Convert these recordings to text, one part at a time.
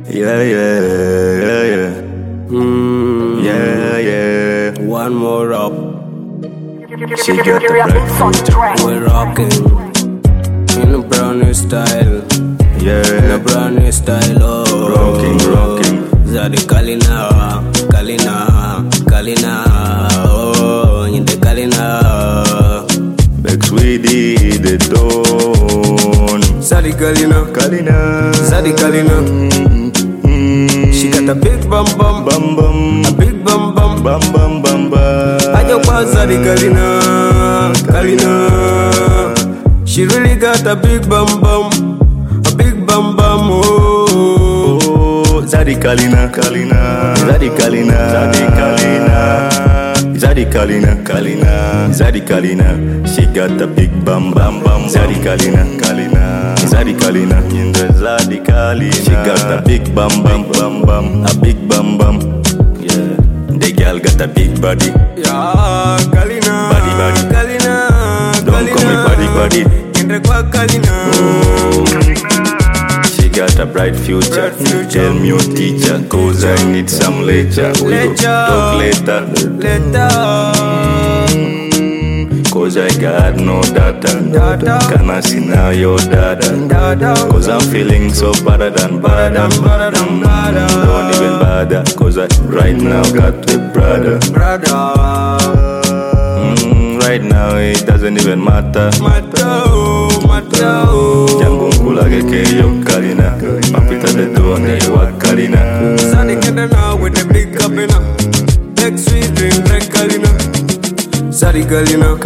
Yeah, yeah. Yeah. One more up. She got the black future. We're rocking in a brand new style. In a Yeah. brand new style. Oh, Rocking. Zadi Kalina. Oh, in the Kalina. Bex Weedy, the Dawn. Zadi Kalina. Zadi Kalina. She got a big bum bum. Bum bum. A big bum bum. Bum bum bum bum. I just want Zadi Kalina. She really got a big bum bum. A big bum bum. Oh. Zadi Kalina. Zadi Kalina. She got a big bum bum bum. Zadi Kalina. In the Zadi Kalina. She got a big bum bum. A big bum bum. Yeah. The girl got a big body. Yeah, Kalina. Body. Kalina. Don't call me body. Kendre kwa Kalina. She got a bright future. Tell me your teacher, cause I need some lecture. We go talk later. Cause I got no data. Can I see now your data? Cause I'm feeling so better than Don't even bother. Cause I right now got a brother. Right now it doesn't even matter. Jangu nkulage keyo Kalina. Papita the door wa Kalina. Zadi Kalina with the big cabina. Big sweet drink like Kalina. Zadi Kalina.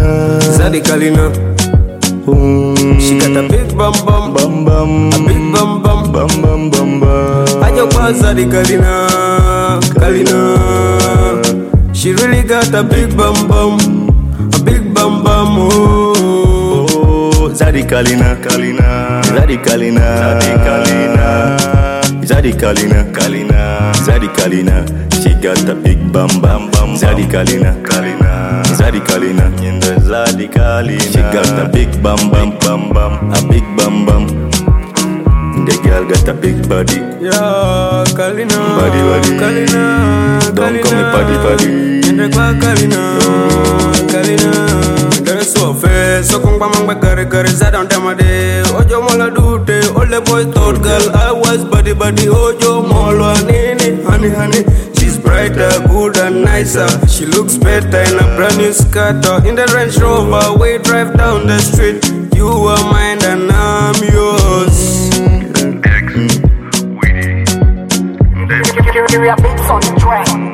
She got a big bum bum. A big bum bum. I just want Zadi Kalina. She really got a big bum bum. A big bum bum. Oh. Zadi Kalina. She got a big bum. Zadi Kalina. In the Zadi Kalina. She got a big bum. A big bum. The girl got a big body. Yeah, Kalina. Body. Kalina. Don't call me body. Kendre kwa Kalina. That's so fair. So kung pamang bagare zadang damade. Ojo mola dute. All the boys thought girl I was body. Ojo mola nini. Honey. She's brighter, good and nicer. She looks better in a brand new skirt. In the Range Rover, we drive down the street. You are mine and I'm yours. Give me a beat on the track.